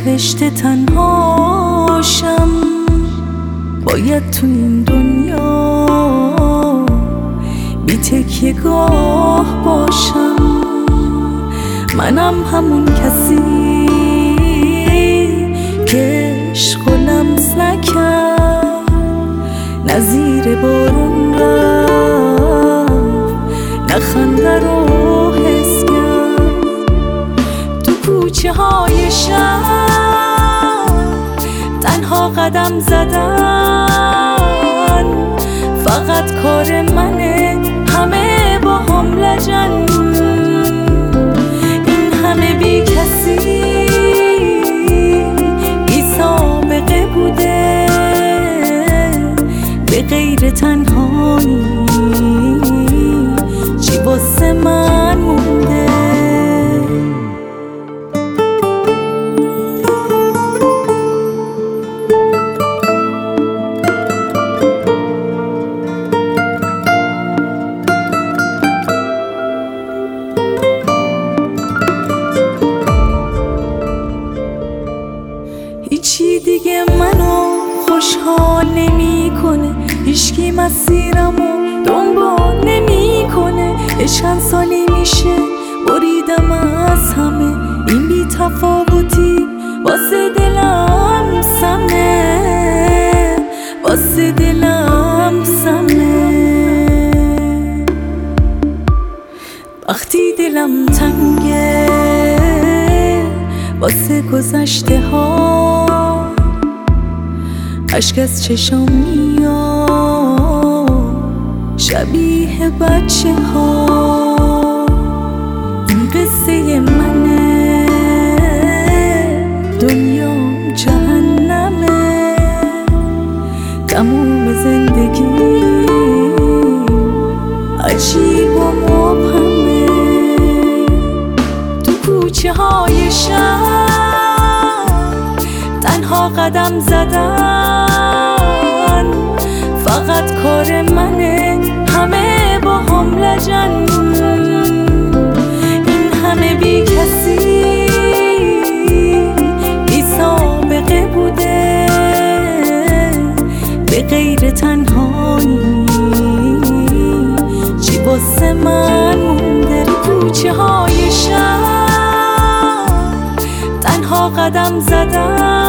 نوشته تنهاشم، باید تو این دنیا بی تکیه گاه باشم. منم همون کسی که عشق و لمس نکرد، نظیر بارون رفت، نه خنده رو حس کرد. تو کوچه های شهر تنها قدم زدن فقط کار منه، همه با هم لجن. این همه بی کسی بی سابقه بوده، به غیر تنهایی چی واسه من مونده؟ هیچی دیگه منو خوشحال نمی کنه، هیچکی مسیرمو دنبال نمی کنه. چند سالی میشه بریدم از همه، این بی تفاوتی واسه دلم سمه، واسه دلم سمه. وقتی دلم تنگه واسه گذشته ها، اشک از چشم میاد شبیه بچه ها. این قصه منه، دنیام جهنمه، تموم زندگی عجیب و مبهمه. تو کوچه های شهر تنها قدم زدن فقط کار منه، همه با هم لجن. این همه بی کسی بی سابقه بوده، به غیر تنهایی چی واسه من مونده؟ کوچه های شهر تنها قدم زدن